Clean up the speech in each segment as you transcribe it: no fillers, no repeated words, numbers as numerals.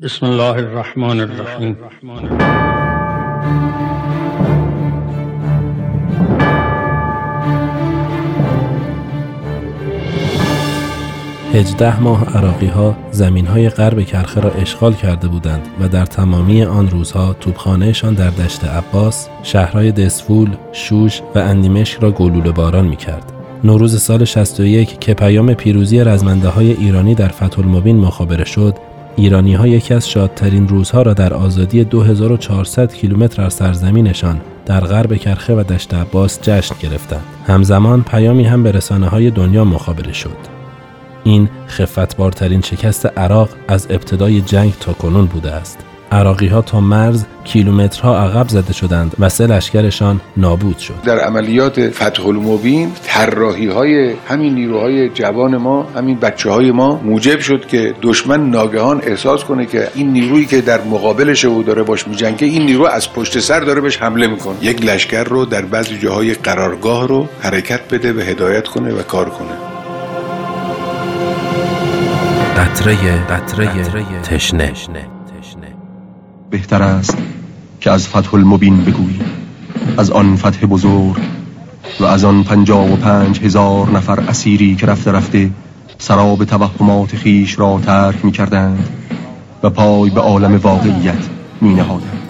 بسم الله الرحمن الرحیم. 18 ماه عراقی‌ها زمین‌های غرب کرخه را اشغال کرده بودند و در تمامی آن روزها توپخانه‌شان در دشت عباس، شهرهای دسفول، شوش و اندیمشک را گلوله باران می‌کرد. نوروز سال 61 که پیام پیروزی رزمنده‌های ایرانی در فتح المبین مخابره شد، ایرانی‌ها یکی از شادترین روزها را در آزادی 2400 کیلومتر از سرزمینشان در غرب کرخه و دشت عباس جشن گرفتند. همزمان پیامی هم به رسانه‌های دنیا مخابره شد. این خفتبارترین شکست عراق از ابتدای جنگ تا کنون بوده است. عراقی‌ها تا مرز کیلومترها عقب زده شدند و 3 لشکرشان نابود شد. در عملیات فتح المبین طراحی‌های همین نیروهای جوان ما، همین بچه‌های ما موجب شد که دشمن ناگهان احساس کنه که این نیرویی که در مقابلش او داره باش می‌جنگه، این نیرو از پشت سر داره بهش حمله می‌کنه. یک لشکر رو در بعضی جاهای قرارگاه رو حرکت بده و هدایت کنه و کار کنه. قطره تشنه. بهتر است که از فتح المبین بگویی، از آن فتح بزرگ و از آن 55,000 نفر اسیری که رفته رفته سراب توهمات خیش را ترک می کردند و پای به عالم واقعیت می نهادند.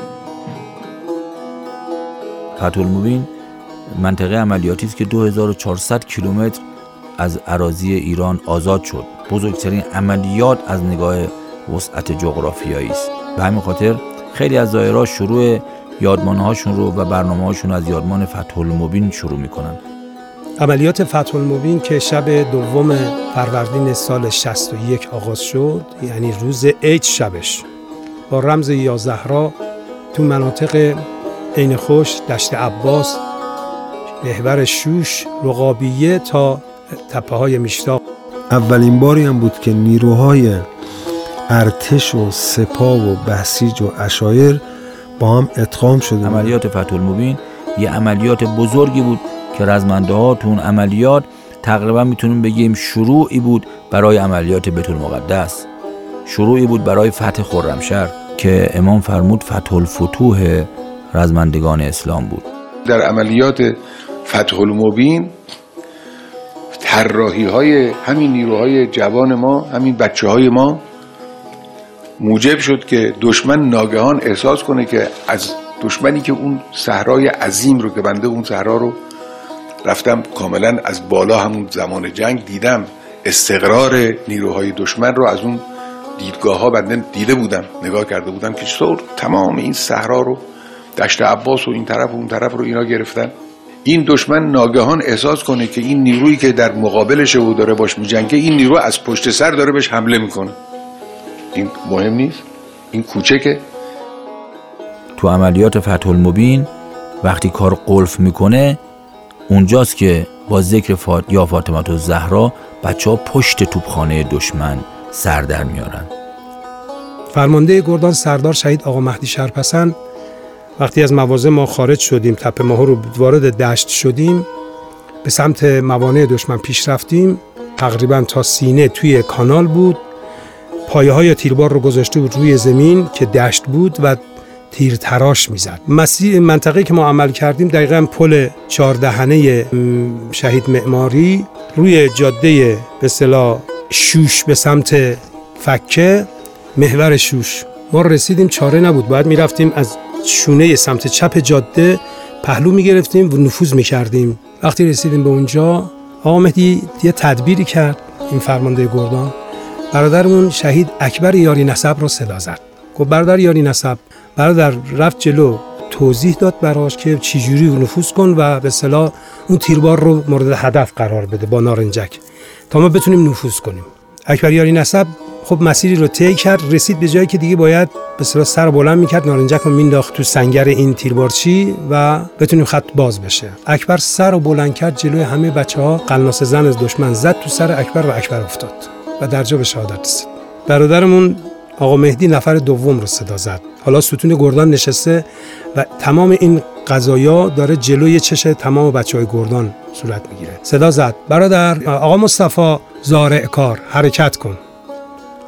فتح المبین منطقه عملیاتی است که 2400 کیلومتر از اراضی ایران آزاد شد. بزرگترین عملیات از نگاه وسعت جغرافیایی است. به همین خاطر خیلی از دایره‌ها شروع یادمان‌هاشون رو و برنامه‌هاشون از یادمان فتح المبین شروع می‌کنن. عملیات فتح المبین که شب 2 فروردین سال 61 آغاز شد، یعنی روز عید شبش، با رمز یا زهرا تو مناطق عین خوش، دشت عباس، محور شوش، رقابیه تا تپه‌های میشتاق. اولین باری هم بود که نیروهای ارتش و سپاه و بسیج و عشایر با هم ادغام شده. عملیات فتح المبین یه عملیات بزرگی بود که رزمنده‌ها تو اون عملیات تقریبا میتونیم بگیم شروعی بود برای عملیات بیت المقدس، شروعی بود برای فتح خرمشهر که امام فرمود فتح الفتوح رزمندگان اسلام بود. در عملیات فتح المبین طراحی‌های همین نیروهای جوان ما، همین بچه‌های ما موجب شد که دشمن ناگهان احساس کنه که از دشمنی که اون صحرای عظیم رو که بنده اون صحرا رو رفتم کاملا از بالا همون زمان جنگ دیدم، استقرار نیروهای دشمن رو از اون دیدگاه‌ها بنده دیده بودم، نگاه کرده بودم که چطور تمام این صحرا رو، دشت عباس و این طرف و اون طرف رو اینا گرفتن. این دشمن ناگهان احساس کنه که این نیرویی که در مقابلش او داره باش می‌جنگه، این نیرو از پشت سر داره بهش حمله میکنه. این مهم نیست، این کوچکه. تو عملیات فتح المبین وقتی کار قلف میکنه، اونجاست که با ذکر یا فاطمه الزهرا بچه‌ها پشت توپخانه دشمن سر در میارن. فرمانده گردان سردار شهید آقا مهدی شرپسند وقتی از مواضع ما خارج شدیم، تپه ماهو رو وارد دشت شدیم، به سمت موانع دشمن پیش رفتیم، تقریبا تا سینه توی کانال بود. پایه‌های تیربار رو گذاشته بود روی زمین که دشت بود و تیر تراش میزد. منطقه‌ای که ما عمل کردیم دقیقاً پل 4 دهنه شهید معماری روی جاده به اصطلاح شوش به سمت فکه، محور شوش. ما رسیدیم، چاره نبود، باید میرفتیم از شونه سمت چپ جاده پهلو میگرفتیم و نفوذ میکردیم. وقتی رسیدیم به اونجا، آقا مهدی یه تدبیری کرد، این فرمانده گردان، برادرمون شهید اکبر یاری نسب رو صدا زد. گفت برادر یاری نسب، برادر رفت جلو، توضیح داد براش که چجوری نفوذ کن و به اصطلاح اون تیربار رو مورد هدف قرار بده با نارنجک تا ما بتونیم نفوذ کنیم. اکبر یاری نسب خب مسیری رو طی کرد، رسید به جایی که دیگه باید به اصطلاح سر بلند میکرد، نارنجک رو مینداخت تو سنگر این تیربارچی و بتونیم خط باز بشه. اکبر سر رو بلند کرد جلوی همه بچه‌ها، قناص زن از دشمن زد تو سر اکبر و اکبر افتاد و در جا به شهادت رسید. برادرمون آقا مهدی نفر دوم رو صدا زد. حالا ستون گردان نشسته و تمام این قضایا داره جلوی چش تمام بچهای گردان صورت میگیره. صدا زد برادر، آقا مصطفی زارع کار، حرکت کن.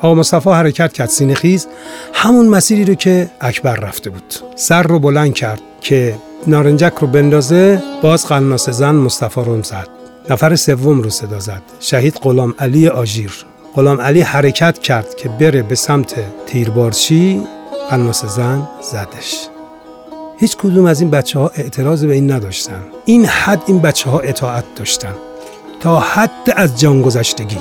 آقا مصطفی حرکت کرد سینه‌خیز، همون مسیری رو که اکبر رفته بود. سر رو بلند کرد که نارنجک رو بندازه، باز قناص زن مصطفی رو زد. نفر سوم رو صدا زد، شهید غلام علی آژیر. غلام علی حرکت کرد که بره به سمت تیربارچی، قناص زن زدش. هیچ کدوم از این بچه‌ها اعتراض به این نداشتن. این حد این بچه‌ها اطاعت داشتن تا حد از جان گذشتگی.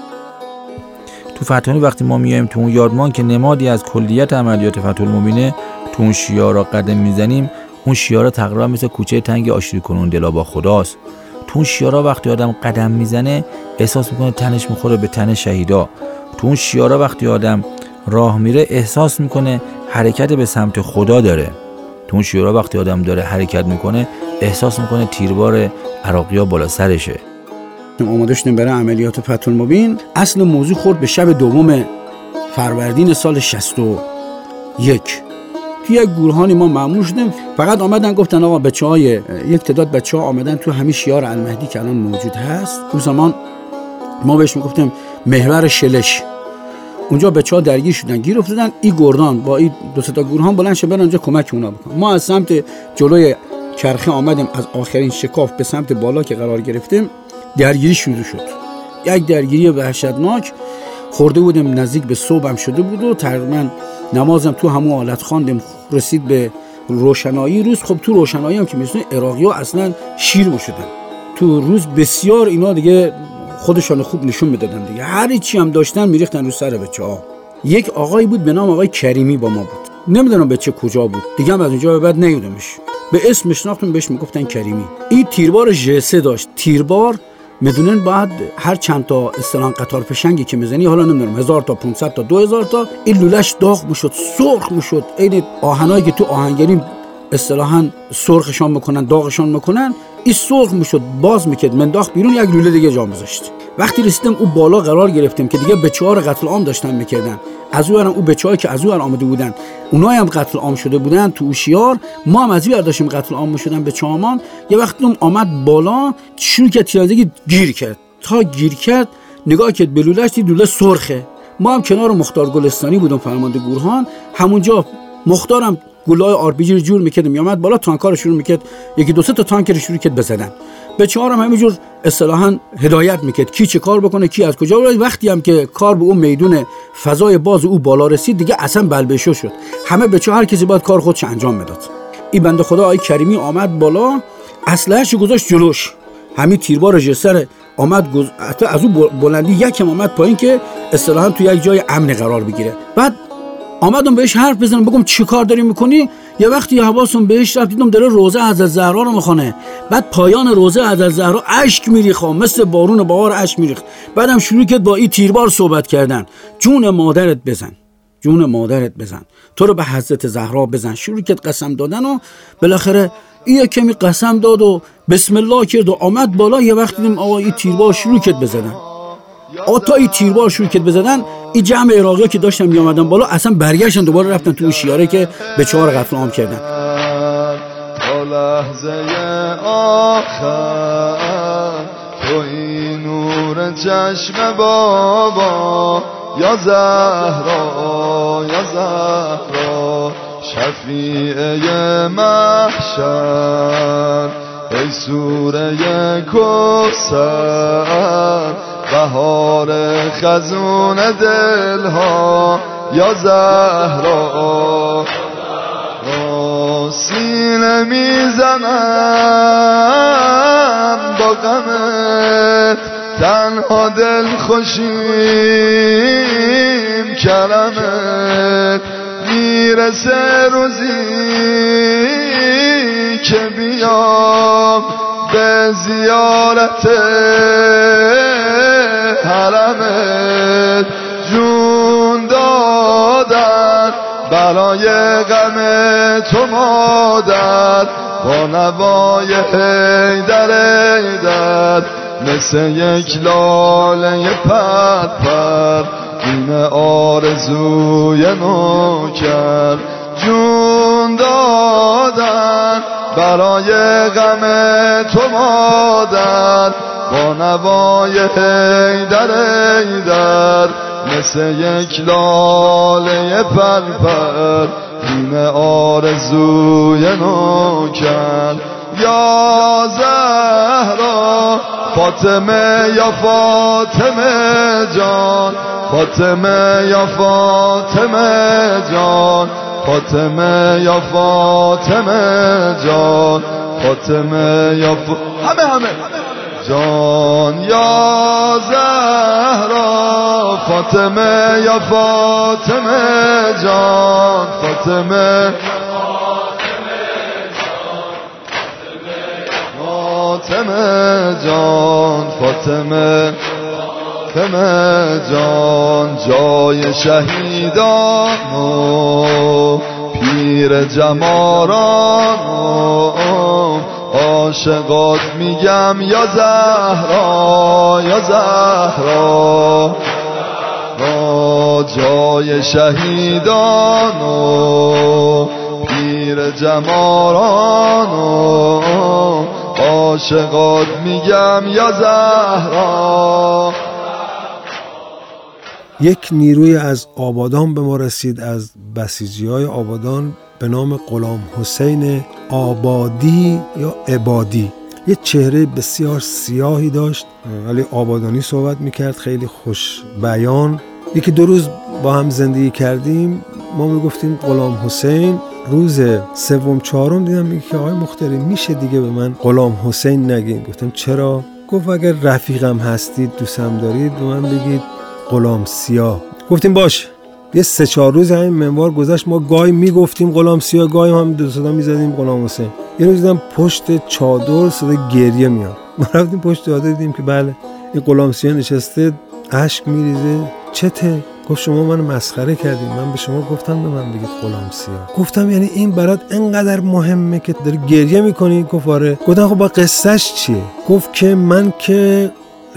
تو فتحانی وقتی ما میایم تو اون یادمان که نمادی از کلیت عملیات فتح المبینه، تو اون شیارا قدم میزنیم، اون شیارا تقریبا مثل کوچه تنگ آشتی کنون دلا با خداست. تو اون شیارا وقتی آدم قدم میزنه احساس میکنه تنش میخوره به تن شهیدا. تو اون شیارا وقتی آدم راه میره احساس میکنه حرکت به سمت خدا داره. تو اون شیارا وقتی آدم داره حرکت میکنه احساس میکنه تیربار عراقی‌ها بالا سرشه. آماده شدیم برای عملیات فتح المبین. اصل موضوع خورد به شب دوم فروردین سال 61. توی یک گورهانی ما مأمور شدیم، فقط آمدن گفتن آقا بچه‌های یک تعداد بچه‌ها آمدن تو همین شیار المهدی که الان موجود هست. اون زمان ما بهش میگفتیم محور شلش. اونجا بچه‌ها درگیر شدن، گیر افتادن. این گردان با این دو تا گورهان بلند شدن اونجا کمک اونا بکنن. ما از سمت جلوی چرخه آمدیم، از آخرین شکاف به سمت بالا که قرار گرفتیم درگیری شروع شد. یک درگیری وحشتناک. خورده بودیم نزدیک به صبح هم شده بود و تقریبا نمازم تو همون حالت خواندیم، رسید به روشنایی روز. خب تو روشنایی هم که می‌بینید عراقی‌ها اصلا شیر می‌شدن. تو روز بسیار اینا دیگه خودشان خوب نشون میدادن دیگه، هر چی هم داشتن میریختن رو سر بچه‌ها. یک آقایی بود به نام آقای کریمی با ما بود، نمیدونم بچه کجا بود دیگه، هم از اونجا به بعد ندیدمش. به اسم شناختم، بهش میگفتن کریمی. این تیربار ژ3 داشت. تیربار میدونن بعد هر چند تا اصطلاحاً قطار فشنگی که میزنی، حالا نمیدونم 1000 تا 500 تا 2000 تا، این لولش داغ میشد، سرخ میشد. این آهنایی که تو آهنگری اصطلاحاً سرخشان میکنن، داغشان میکنن، این سرخ میشد، باز میکرد، منداخت بیرون، یک لوله دیگه جا میذاشت. وقتی رسیدیم اون بالا قرار گرفتیم که دیگه بچه‌ها رو قتل عام داشتن میکردن. از اون اون بچه‌هایی که از اون آمده بودن اونایی هم قتل عام شده بودن تو شیار. ما هم از اون داشتیم قتل عام شدن بچه‌هامان. یه وقتی آمد بالا شروع کرد تیراندازی، گیر کرد. تا گیر کرد نگاه کرد به لوله‌اش، دید لوله سرخه. ما هم کنار مختار گلستانی بودم، فرمانده گورهان. همونجا مختارم گلای آر پی جی رو جور می‌کرد، میامد بالا تانک‌ها رو شروع می‌کرد، یکی دو سه تا تانک رو شروع کرد بزدن. بچه‌ها هم همینجور اصطلاحاً هدایت می‌کرد کی چه کار بکنه، کی از کجا بیاد. وقتی هم که کار به اون میدون فضای باز او بالا رسید دیگه اصلا بلبشو شد. همه بچه‌ها هر کسی باید کار خودش انجام میداد. این بنده خدا آقای کریمی آمد بالا، اسلحه‌اش گذاشت جلوش، همین تیربار ژ3 آمد از اون بلندی یکم آمد پایین که اصطلاحاً تو یک جای امن قرار بگیره. بعد آمدم بهش حرف بزنم، بگم چی کار داری میکنی. یه وقتی حواسم بهش رفت، دیدم داره روزه حضرت زهرا رو میخونه. بعد پایان روزه حضرت زهرا اشک میریخت، مثل بارون بهار اشک میریخت. بعدم شروع کرد با این تیربار صحبت کردن، جون مادرت بزن، جون مادرت بزن، تو رو به حضرت زهرا بزن. شروع کرد قسم دادن و بالاخره این کمی قسم داد و بسم الله کرد و آمد بالا. یه وقتی دیدم آقا این تیربار شروع کرد بزدن. تا این تیربار شروع کرد بزدن، این جمع عراقی‌ها که داشتن می آمدن بالا اصلا برگشتن دوباره رفتن تو شیاره که به 4 قتل عام کردن. تا لحظه آخر تو این نور چشم بابا، یا زهرا یا زهرا شفیعه محشر، ای سوره کوثر بهار خزون دلها، یا زهرا سینه میزنم با غمت، تنها دل خوشیم کلمت، میرسه روزی که بیام به زیارت حرمت، جون دادن برای غم تو مادر، با نوای حیدر حیدر مثل یک لاله پر پر، این آرزوی نوکر، جون دادن برای غم تو مادر، با نوای حیدر حیدر مثل یک لاله پرپر این آرزوی نوکر یا زهرا فاطمه یا فاطمه جان فاطمه یا فاطمه جان فاطمه یا فاطمه جان فاطمه یا همه جان یا زهرا فاطمه یا فاطمه جان فاطمه فاطمه جان فاطمه جان جای شهیدان و پیر جماران و عاشقات میگم یا زهرا یا زهرا جای شهیدان و پیر جماران و عاشقات میگم یا زهرا. یک نیروی از آبادان به ما رسید، از بسیجی‌های آبادان، به نام غلام حسین آبادی یا عبادی. یه چهره بسیار سیاهی داشت ولی آبادانی صحبت میکرد، خیلی خوش بیان. یکی دو روز با هم زندگی کردیم، ما میگفتیم غلام حسین. روز سوم چهارم دیدم میگه که آقای مختاری میشه دیگه به من غلام حسین نگین. گفتم چرا؟ گفت اگر رفیقم هستید دوستم دارید به من بگید غلام سیاه. گفتیم باش. یه 3-4 روز همین منوار گذشت، ما گاهی میگفتیم غلام سیاه، گاهی هم دو صدا میزدیم غلام حسین. یه روز دیدم پشت چادر صدا گریه میاد، ما رفتیم پشت چادر دیدیم که بله این غلام سیاه نشسته اشک میریزه. چته؟ گفت شما منو مسخره کردید، من به شما گفتم به من بگید غلام سیاه. گفتم یعنی این برات انقدر مهمه که داری گریه میکنی؟ گفت آره. گفتم خب با قصهش چیه؟ گفت که من که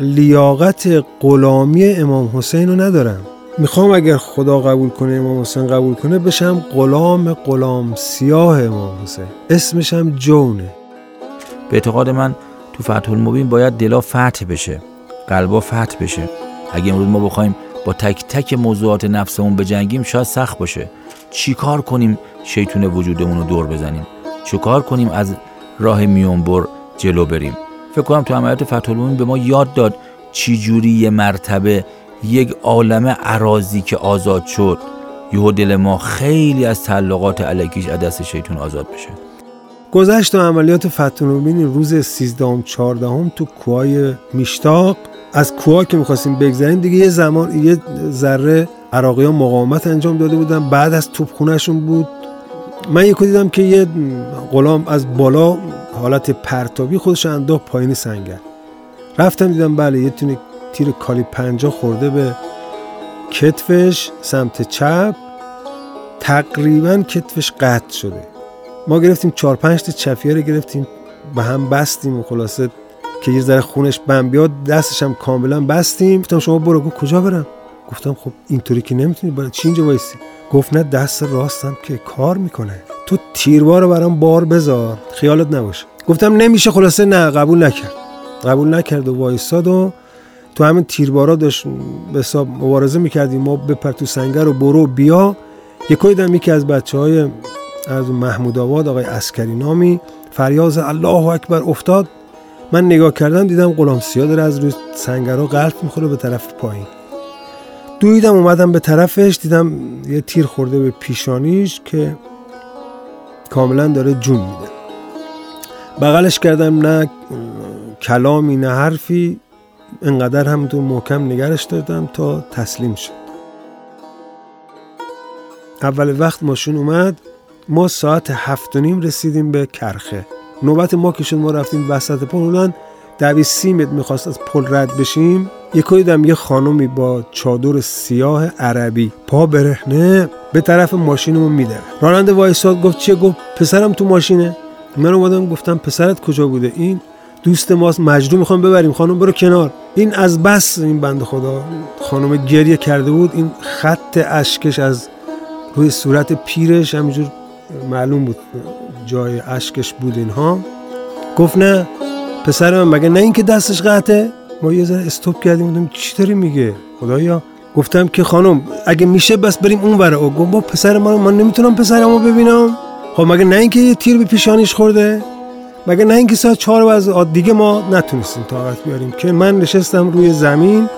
لیاقت غلامی امام حسین رو ندارم، میخوام اگر خدا قبول کنه امام حسین قبول کنه بشم غلام سیاه امام حسین، اسمشم جونه. به اعتقاد من تو فتح المبین باید دلا فتح بشه، قلبا فتح بشه. اگه امروز ما بخوایم با تک تک موضوعات نفسمون بجنگیم شاید سخت باشه. چی کار کنیم شیطون وجودمون رو دور بزنیم؟ چی کار کنیم از راه میونبر جلو بریم؟ فکر کنم تو عملیات فتح المبین به ما یاد داد چی جوری یه مرتبه یک عالم اراضی که آزاد شد یهو دل ما خیلی از تعلقات الکیش از دست شیطون آزاد بشه. گذشت و عملیات فتح المبین روز 13 14 تو کوههای میشتاق. از کوها که می‌خواستیم بگذریم دیگه یه زمان یه ذره عراقیان مقاومت انجام داده بودن، بعد از توپخونه‌شون بود. من یکو دیدم که یه غلام از بالا حالت پرتابی خودش انداخت پایین سنگر. رفتم دیدم بله یه تونه تیر کالی 50 خورده به کتفش سمت چپ، تقریبا کتفش قطع شده. ما گرفتیم 4-5 تا چفیه رو گرفتیم به هم بستیم و خلاصه که یه ذره خونش بم بیاد دستش هم کاملا بستیم. گفتم شما برو. گفت کجا برم؟ گفتم خب اینطوری که نمیتونی برای چی اینجا وایسی؟ گفت نه دست راستم که کار میکنه، تو تیربار رو برام بار بذار خیالت نباشه. گفتم نمیشه. خلاصه نه قبول نکرد و وایساد و تو همین تیربارا داشت به حساب مبارزه میکردیم. ما بپر تو سنگر و برو بیا. یکی از بچهای از محمود آباد آقای عسکری نامی فریاض الله اکبر افتاد. من نگاه کردم دیدم غلام سیاه داره از روی سنگرها غلط میخوره به طرف پایین. دویدم اومدم به طرفش، دیدم یه تیر خورده به پیشانیش که کاملا داره جون میده. بغلش کردم، نه کلامی نه حرفی، انقدر همونطور محکم نگرش دادم تا تسلیم شد. اول وقت ماشین اومد، ما ساعت 7:30 رسیدیم به کرخه. نوبت ما که شد ما رفتیم وسط پل. اونان 20 متر میخواست از پل رد بشیم، یکی دیدم یه خانومی با چادر سیاه عربی پا برهنه به طرف ماشینمون میده. راننده وایساد گفت چیه؟ گفت پسرم تو ماشینه. من اومدم گفتم پسرت کجا بوده؟ این دوست ماست، مجروح میخوام ببریم. خانم برو کنار. این از بس این بنده خدا خانم گریه کرده بود، این خط اشکش از روی صورت پیرش همینجور معلوم بود جای اشکش بود. اینها گفت نه پسر من مگه نه این که دستش قطعه؟ ما یه ذره استوب کردیم، گفتم چی داری میگه؟ خدایا گفتم که خانم اگه میشه بس بریم اون ور. گفت با پسر من نمیتونم پسرمو ببینم. خب مگه نه اینکه یه تیر به پیشانیش خورده، مگه نه اینکه ساعت 4 بعد دیگه ما نتونستیم طاقت بیاریم. که من نشستم روی زمین،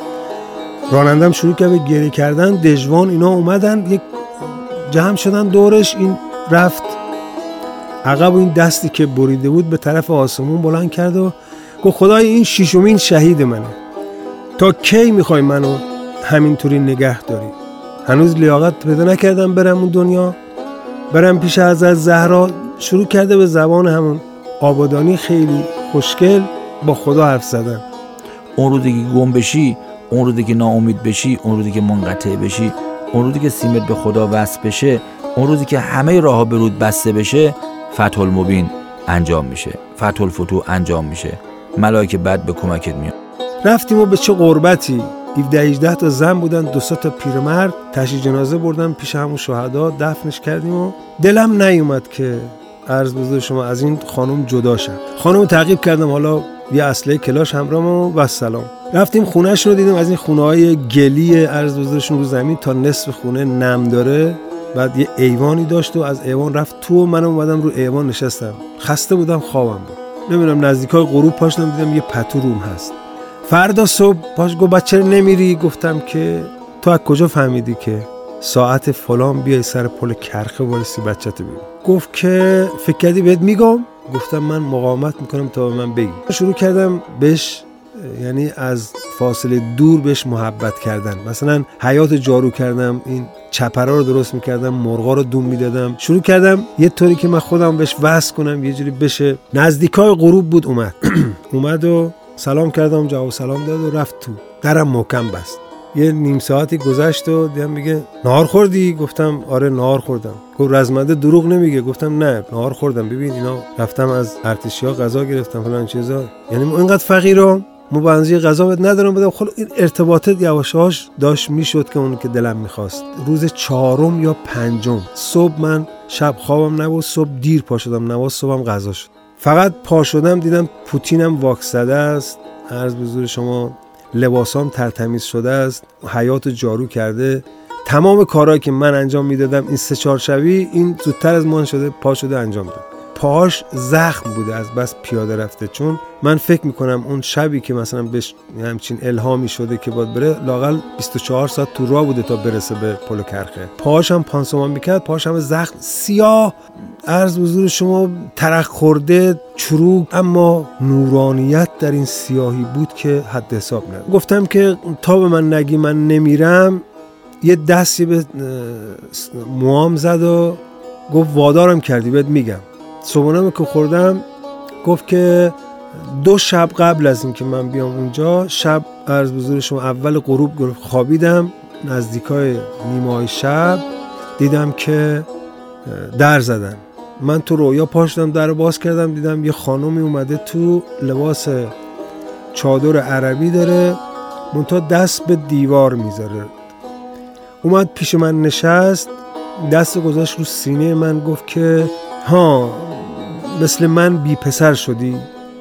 رانندم شروع کرد به گریه کردن، دژوان اینا اومدن یک جمع شدن دورش. این رفت عقب و این دستی که بریده بود به طرف آسمون بلند کرد و گفت خدای این ششمین شهید منه، تا کی میخوای منو همینطوری نگه داری؟ هنوز لیاقت پیدا نکردم برم اون دنیا، برم پیش حضرت زهرا. شروع کرده به زبان همون آبادانی خیلی خوشگل با خدا حرف زدن. اون روزی که گم بشی، اون روزی که ناامید بشی، اون روزی که منقطع بشی، اون روزی که سیمت به خدا وصل بشه، اون روزی که همه راه‌ها به رود بسته بشه، فتح المبین انجام میشه، فتح الفتوح انجام میشه، ملائکه بعد به کمکت میاد. رفتیم و به چه قربتی، 17-18 تا زن بودن، 2 تا پیرمرد، تشییع جنازه بردن پیش همون شهدا، دفنش کردیم و دلم نیومد که عرض بزرگ شما از این خانم جدا شم. خانم تعقیب کردم، حالا یه اسلحه کلاش همراهم و سلام. رفتیم خونه‌ش رو دیدیم، از این خونه‌های گلی عرض بزرگشون رو زمین تا نصف خونه نم داره. بعد یه ایوانی داشت و از ایوان رفت تو و من اومدم رو ایوان نشستم. خسته بودم، خوابم بود. نمیدونم نزدیکای غروب پاشدم دیدم یه پتو روم هست. فردا صبح پاش گفت بچه نمیری؟ گفتم که تو از کجا فهمیدی که ساعت فلان بیای سر پل کرخه وایسی بچه‌تو ببین؟ گفت که فکر کردی بهت میگم؟ گفتم من مقاومت میکنم تا به من بگی. شروع کردم بهش، یعنی از فاصله دور بهش محبت کردن. مثلا حیات جارو کردم، این چپرا رو درست میکردم، مرغا رو دون میدادم. شروع کردم یه طوری که من خودم بهش وصل کنم، یه جوری بشه. نزدیکای غروب بود، اومد و سلام کردم، جواب سلام داد و رفت تو. درم محکم بست. یه نیم ساعتی گذشت و دیدم میگه نهار خوردی؟ گفتم آره نهار خوردم. گفت رزمنده دروغ نمیگه؟ گفتم نه نهار خوردم، ببین اینا رفتم از ارتشی‌ها غذا گرفتم فلان چیزا. یعنی ما اینقدر فقیرم، مبنزی غذا بهت ندارم بدم. خب این ارتباطات یواشاش داشت میشد که اون که دلم میخواست. روز 4 یا 5 صبح، من شب خوابم نبود، صبح دیر پا شدم، نماز صبحم غذا شد. فقط پا شدم دیدم پوتینم واکس زده است، عرض به حضور شما لباسام ترتمیز شده است، حیات جارو کرده. تمام کارهایی که من انجام میدادم این 3-4 شبی، این زودتر از من شده پا شده انجام داد. پاهاش زخم بوده از بس پیاده رفته. چون من فکر میکنم اون شبی که مثلا بهش همچین الهامی شده که باید بره، لاقل 24 ساعت تو راه بوده تا برسه به پل کرخه. پاهاش هم پانسمان میکرد، پاهاش هم زخم سیاه، عرض حضور شما ترک خورده، چروک، اما نورانیت در این سیاهی بود که حد حساب نداره. گفتم که تا به من نگی من نمیرم. یه دستی به موام زد و گفت وادارم کردی بهت میگم. صبحانه که خوردم گفت که 2 شب قبل از این که من بیام اونجا، شب عرض بزرگ شما اول غروب خوابیدم، نزدیکای نیمه‌های شب دیدم که در زدن. من تو رویا پاشدم، در باز کردم، دیدم یه خانومی اومده تو، لباس چادر عربی داره، منتها دست به دیوار میذاره. اومد پیش من نشست، دست گذاشت رو سینه من، گفت که ها مثل من بی پسر شدی؟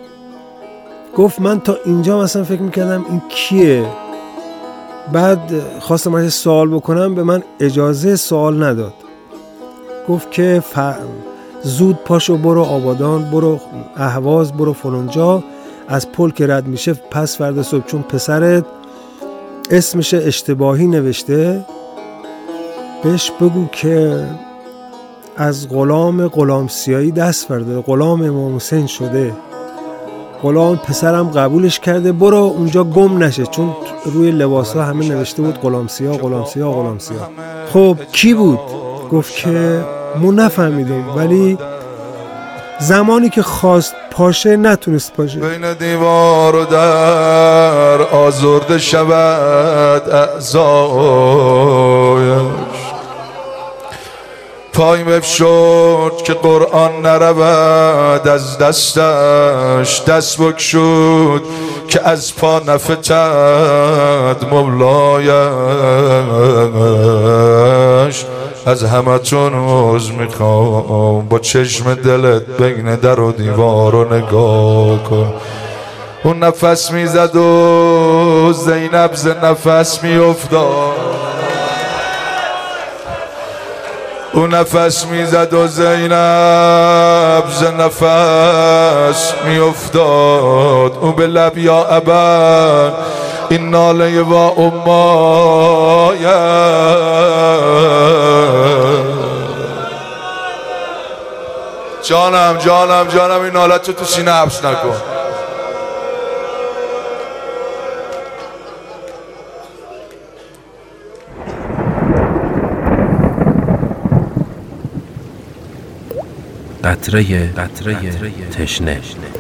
گفت من تا اینجا مثلا فکر میکردم این کیه. بعد خواستم ازش سوال بکنم، به من اجازه سوال نداد. گفت که زود پاشو برو آبادان، برو اهواز، برو فلانجا، از پل که رد میشه پس فردا صبح، چون پسرت اسمش اشتباهی نوشته، بهش بگو که از غلام سیاهی دست برده، غلام امام حسین شده، غلام پسرم قبولش کرده، برو اونجا گم نشه، چون روی لباسا همه نوشته بود غلام سیاه غلام سیاه غلام سیاه. خب کی بود؟ گفت که ما نفهمیدم، ولی زمانی که خواست پاشه نتونست پاشه. بین دیوار و در آزرده شود اعضایش، پای بفشد که قرآن نرود از دستش، دست بکشود که از پا نفتد مولایش. از همتون عذر میخوام، با چشم دلت بین در و دیوار رو نگاه کن. اون نفس میزد و زینب ز نفس میافتاد، اون نفس میزد و زینب ز نفس میافتاد. اون به لب یا ابا این ناله و امایه، جانم جانم جانم این نالت رو تو سینه حبس نکن. قطره تشنه.